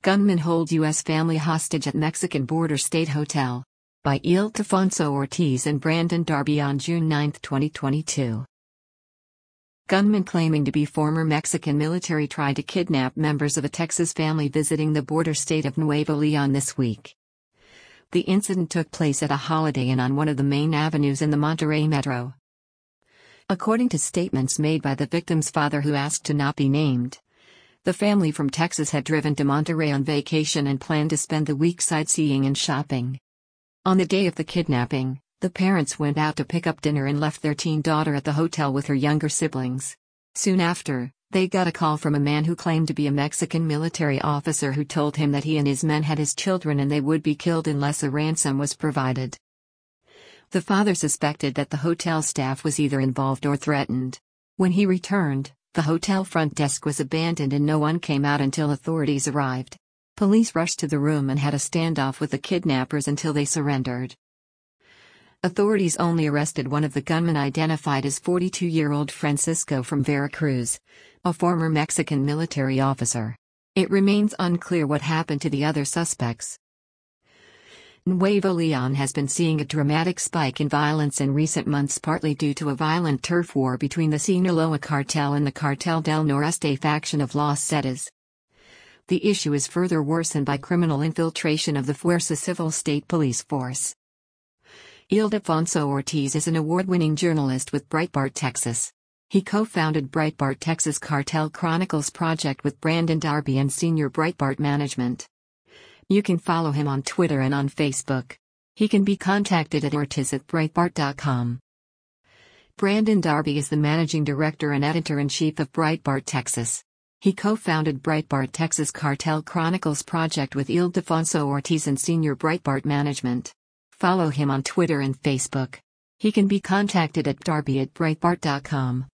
Gunmen hold U.S. family hostage at Mexican border state hotel. By Ildefonso Ortiz and Brandon Darby on June 9, 2022. Gunmen claiming to be former Mexican military tried to kidnap members of a Texas family visiting the border state of Nuevo Leon this week. The incident took place at a Holiday Inn on one of the main avenues in the Monterrey metro. According to statements made by the victim's father, who asked to not be named, the family from Texas had driven to Monterrey on vacation and planned to spend the week sightseeing and shopping. On the day of the kidnapping, the parents went out to pick up dinner and left their teen daughter at the hotel with her younger siblings. Soon after, they got a call from a man who claimed to be a Mexican military officer who told him that he and his men had his children and they would be killed unless a ransom was provided. The father suspected that the hotel staff was either involved or threatened. When he returned, the hotel front desk was abandoned and no one came out until authorities arrived. Police rushed to the room and had a standoff with the kidnappers until they surrendered. Authorities only arrested one of the gunmen, identified as 42-year-old Francisco from Veracruz, a former Mexican military officer. It remains unclear what happened to the other suspects. Nuevo Leon has been seeing a dramatic spike in violence in recent months, partly due to a violent turf war between the Sinaloa cartel and the Cartel del Noreste faction of Los Zetas. The issue is further worsened by criminal infiltration of the Fuerza Civil state police force. Ildefonso Ortiz is an award-winning journalist with Breitbart Texas. He co-founded Breitbart Texas Cartel Chronicles Project with Brandon Darby and senior Breitbart management. You can follow him on Twitter and on Facebook. He can be contacted at ortiz@breitbart.com. Brandon Darby is the managing director and editor-in-chief of Breitbart Texas. He co-founded Breitbart Texas Cartel Chronicles Project with Ildefonso Ortiz and senior Breitbart management. Follow him on Twitter and Facebook. He can be contacted at darby@breitbart.com.